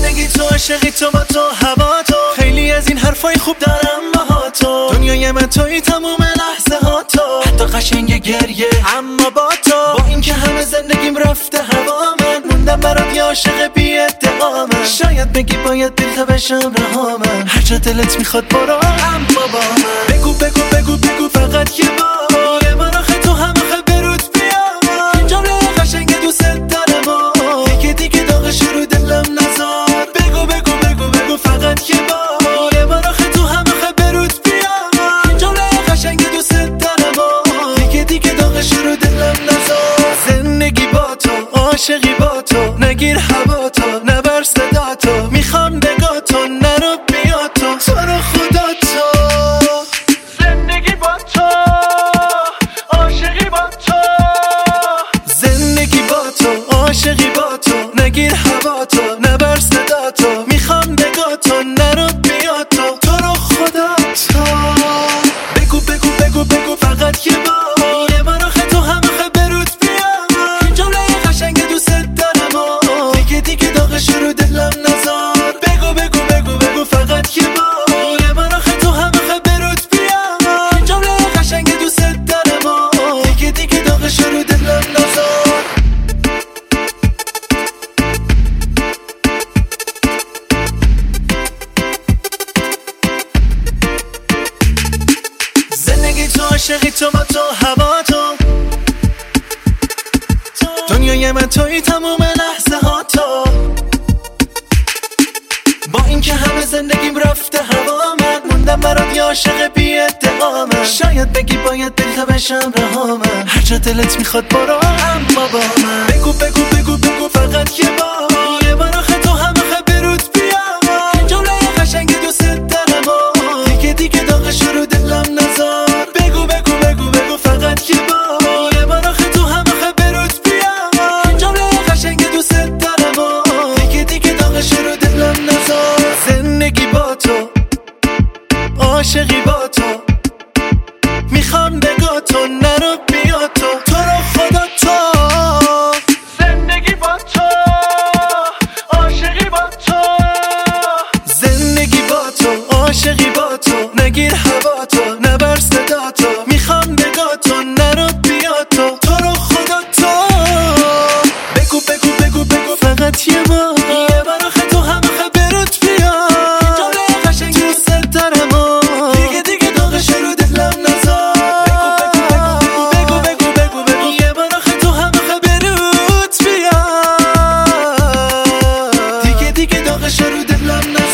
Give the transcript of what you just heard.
زندگی تو، عاشقی تو، با تو، هوا تو، خیلی از این حرفای خوب دارم با تو. دنیای من توی تموم لحظه ها تو، حتی قشنگ گریه اما با تو. با اینکه همه زندگیم رفته هوا، من موندم برات یه عاشق بی ادعا. من شاید بگی باید دل تا بشم رها، من هر جا دلت میخواد برو اما با من. بگو بگو بگو بگو فقط یه بار، یه بار آخه تو هم آخه برود بیام. این جمله قشنگ دوست دارم و دیگه دیگه داغش رو دلم نذار. بگو بگو بگو بگو فقط یه بار، یه بار آخه تو هم آخه برود بیام. این جمله قشنگ دوست دارم و دیگه دیگه داغش رو دلم نذار. زندگی با تو، عاشقی با تو، نگیر هوا تو، نبر صدا تو، میخوام بگا تو، نرو بیا تو، تو رو خدا تو. زندگی با تو، عاشقی با تو، زندگی با تو، عاشقی با تو، نگیر هوا تو، نبر صدا تو، میخوام بگا تو، نرو بیا تو، تو رو خدا تو. بگو بگو بگو بگو فقط یه بار، یه بار آخه تو هم آخه برود بیام. این جمله قشنگ دوست دارم و دیگه دیگه داغش رو دلم نذار. بگو بگو بگو بگو فقط یه بار، یه بار آخه تو هم آخه برود بیام. این جمله قشنگ دوست دارم و دیگه دیگه داغش رو دلم نذار. زندگی تو، عاشقی تو، با تو، هوا تو، دنیای من توی تموم لحظه ها تو. با اینکه همه زندگیم رفته هوا، من موندم برات یه عاشق بی ادعا. من شاید بگی باید دل تا بشم رها، من هر جا دلت میخواد برو اما با من. بگو بگو بگو بگو فقط یه بار، یه بار آخه تو هم آخه برود بیام. این جمله قشنگ دوست دارم و دیگه دیگه داغش رو دلم نذار. بگو بگو بگو بگو فقط یه بار، یه بار آخه تو هم آخه برود بیام. این جمله قشنگ دوست دارم و دیگه دیگه داغش رو دلم نذار. زندگی با تو، عاشقی با تو، میخوام بگا تو، نرو بیا تو، تو رو خدا تو. زندگی با تو، عاشقی با تو، زندگی با تو، عاشقی با تو، نگیر هوا تو، نبر صدا تو، میخوام بگا تو، نرو بیا تو، تو رو خدا تو. بگو بگو بگو بگو فقط یه بار، یه بار آخه تو هم آخه برود بیا. این جمله قشنگ دوست دارم و دیگه دیگه داغش رو دلم نذار. بگو بگو بگو بگو بگو یه بار آخه تو هم آخه برود بیا. دیگه دیگه داغش رو دلم نذار.